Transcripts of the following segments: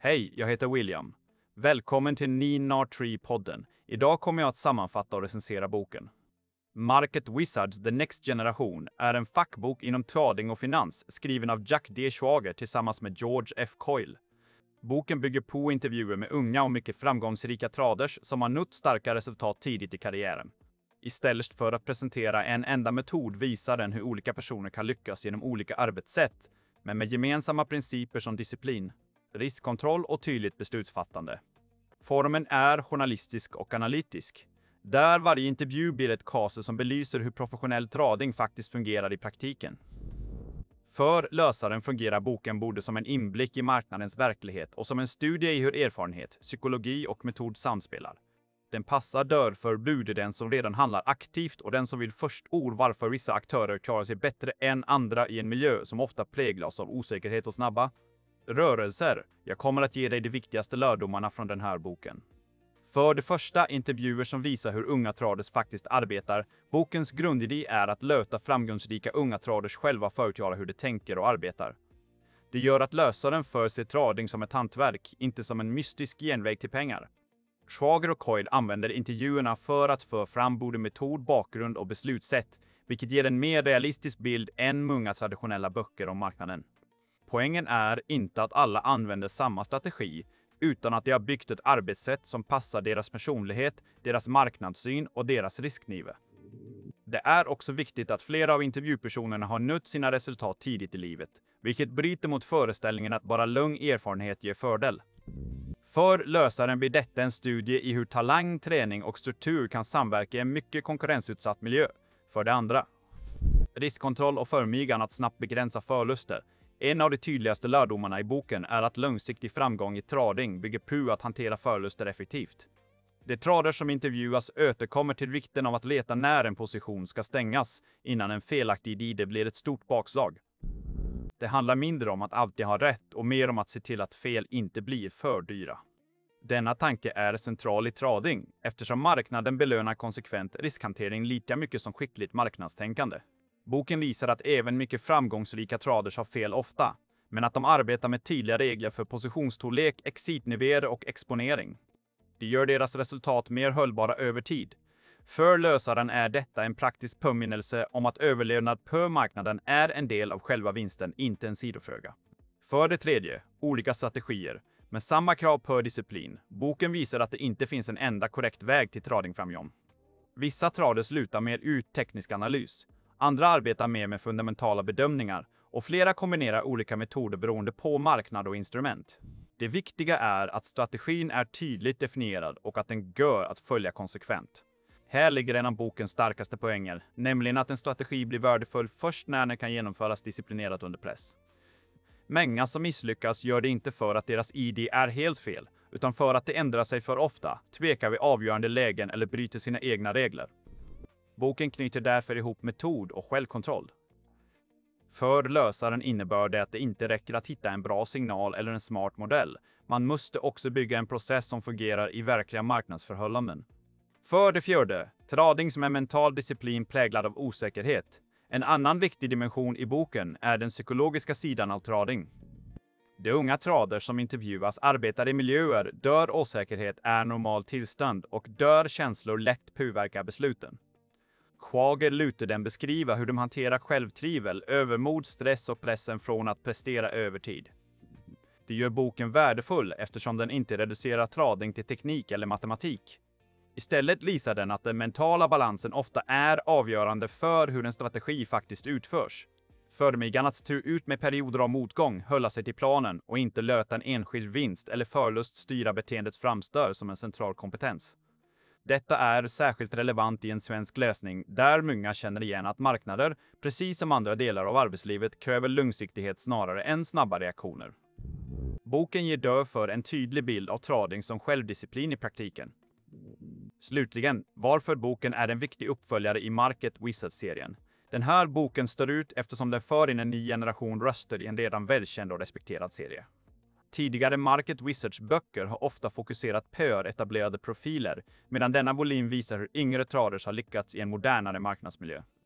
Hej, jag heter William. Välkommen till Nina Tree-podden. Idag kommer jag att sammanfatta och recensera boken. Market Wizards The Next Generation är en fackbok inom trading och finans skriven av Jack D. Schwager tillsammans med George F. Coyle. Boken bygger på intervjuer med unga och mycket framgångsrika traders som har nått starka resultat tidigt i karriären. Istället för att presentera en enda metod visar den hur olika personer kan lyckas genom olika arbetssätt, men med gemensamma principer som disciplin, riskkontroll och tydligt beslutsfattande. Formen är journalistisk och analytisk, där varje intervju blir ett case som belyser hur professionell trading faktiskt fungerar i praktiken. För läsaren fungerar boken både som en inblick i marknadens verklighet och som en studie i hur erfarenhet, psykologi och metod samspelar. Den passar därför både den som redan handlar aktivt och den som vill förstå varför vissa aktörer klarar sig bättre än andra i en miljö som ofta präglas av osäkerhet och snabba rörelser. Jag kommer att ge dig de viktigaste lärdomarna från den här boken. För det första, intervjuer som visar hur unga traders faktiskt arbetar. Bokens grundidé är att låta framgångsrika unga traders själva förklara hur de tänker och arbetar. Det gör att läsaren för sig trading som ett hantverk, inte som en mystisk genväg till pengar. Schwager och Coyle använder intervjuerna för att få fram både metod, bakgrund och beslutssätt, vilket ger en mer realistisk bild än många traditionella böcker om marknaden. Poängen är inte att alla använder samma strategi, utan att de har byggt ett arbetssätt som passar deras personlighet, deras marknadssyn och deras risknivå. Det är också viktigt att flera av intervjupersonerna har nått sina resultat tidigt i livet, vilket bryter mot föreställningen att bara lång erfarenhet ger fördel. För läsaren blir detta en studie i hur talang, träning och struktur kan samverka i en mycket konkurrensutsatt miljö. För det andra, riskkontroll och förmågan att snabbt begränsa förluster. En av de tydligaste lärdomarna i boken är att långsiktig framgång i trading bygger på att hantera förluster effektivt. De traders som intervjuas återkommer till vikten av att veta när en position ska stängas innan en felaktig idé blir ett stort bakslag. Det handlar mindre om att alltid ha rätt och mer om att se till att fel inte blir för dyra. Denna tanke är central i trading eftersom marknaden belönar konsekvent riskhantering lika mycket som skickligt marknadstänkande. Boken visar att även mycket framgångsrika traders har fel ofta, men att de arbetar med tydliga regler för positionsstorlek, exitnivåer och exponering. Det gör deras resultat mer hållbara över tid. För läsaren är detta en praktisk påminnelse om att överlevnad på marknaden är en del av själva vinsten, inte en sidofråga. För det tredje, olika strategier, med samma krav på disciplin. Boken visar att det inte finns en enda korrekt väg till tradingframgång. Vissa traders lutar mer ut teknisk analys. Andra arbetar mer med fundamentala bedömningar och flera kombinerar olika metoder beroende på marknad och instrument. Det viktiga är att strategin är tydligt definierad och att den går att följa konsekvent. Här ligger en av bokens starkaste poänger, nämligen att en strategi blir värdefull först när den kan genomföras disciplinerat under press. Många som misslyckas gör det inte för att deras idé är helt fel, utan för att det ändrar sig för ofta, tvekar vid avgörande lägen eller bryter sina egna regler. Boken knyter därför ihop metod och självkontroll. För läsaren innebär det att det inte räcker att hitta en bra signal eller en smart modell. Man måste också bygga en process som fungerar i verkliga marknadsförhållanden. För det fjärde, trading som är mental disciplin präglad av osäkerhet. En annan viktig dimension i boken är den psykologiska sidan av trading. De unga traders som intervjuas arbetar i miljöer där osäkerhet är normal tillstånd och där känslor lätt påverkar besluten. Schwager lutar den beskriva hur de hanterar självtvivel, övermod, stress och pressen från att prestera över tid. Det gör boken värdefull eftersom den inte reducerar trading till teknik eller matematik. Istället visar den att den mentala balansen ofta är avgörande för hur en strategi faktiskt utförs. Förmågan att stå ut med perioder av motgång, hålla sig till planen och inte låta en enskild vinst eller förlust styra beteendets framstör som en central kompetens. Detta är särskilt relevant i en svensk läsning där många känner igen att marknader, precis som andra delar av arbetslivet, kräver långsiktighet snarare än snabba reaktioner. Boken ger därför en tydlig bild av trading som självdisciplin i praktiken. Slutligen, varför boken är en viktig uppföljare i Market Wizards-serien. Den här boken står ut eftersom den för in en ny generation röster i en redan välkänd och respekterad serie. Tidigare Market Wizards-böcker har ofta fokuserat på etablerade profiler, medan denna volym visar hur yngre traders har lyckats i en modernare marknadsmiljö.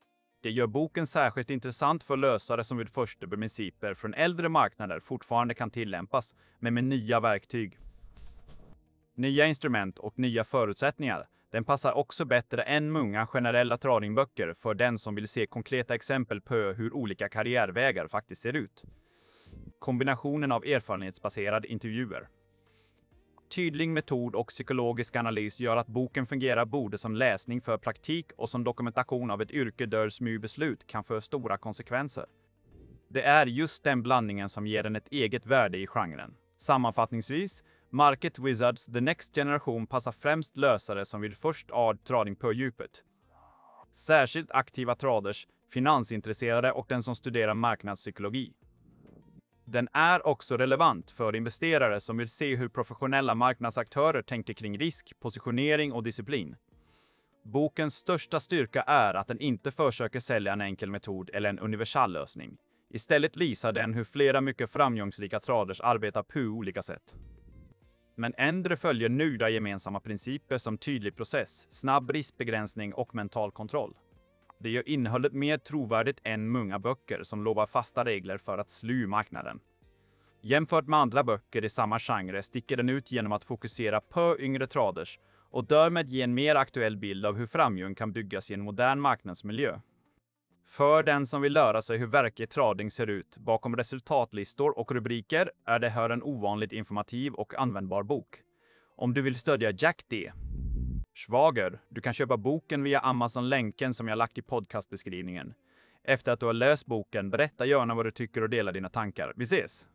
Det gör boken särskilt intressant för lösare som vid första principer från äldre marknader fortfarande kan tillämpas, men med nya verktyg. Nya instrument och nya förutsättningar. Den passar också bättre än många generella tradingböcker för den som vill se konkreta exempel på hur olika karriärvägar faktiskt ser ut. Kombinationen av erfarenhetsbaserade intervjuer. Tydlig metod och psykologisk analys gör att boken fungerar både som läsning för praktik och som dokumentation av ett yrke där små beslut kan få stora konsekvenser. Det är just den blandningen som ger den ett eget värde i genren. Sammanfattningsvis, Market Wizards The Next Generation passar främst lösare som vill först trading på djupet. Särskilt aktiva traders, finansintresserade och den som studerar marknadspsykologi. Den är också relevant för investerare som vill se hur professionella marknadsaktörer tänker kring risk, positionering och disciplin. Bokens största styrka är att den inte försöker sälja en enkel metod eller en universal lösning. Istället visar den hur flera mycket framgångsrika traders arbetar på olika sätt. Men ändå följer några gemensamma principer som tydlig process, snabb riskbegränsning och mental kontroll. Det gör innehållet mer trovärdigt än många böcker som lovar fasta regler för att slå marknaden. Jämfört med andra böcker i samma genre sticker den ut genom att fokusera på yngre traders och därmed ge en mer aktuell bild av hur framgång kan byggas i en modern marknadsmiljö. För den som vill lära sig hur verklig trading ser ut bakom resultatlistor och rubriker är det här en ovanligt informativ och användbar bok. Om du vill stödja Jack D. Schwager, du kan köpa boken via Amazon-länken som jag lagt i podcastbeskrivningen. Efter att du har läst boken, berätta gärna vad du tycker och dela dina tankar. Vi ses!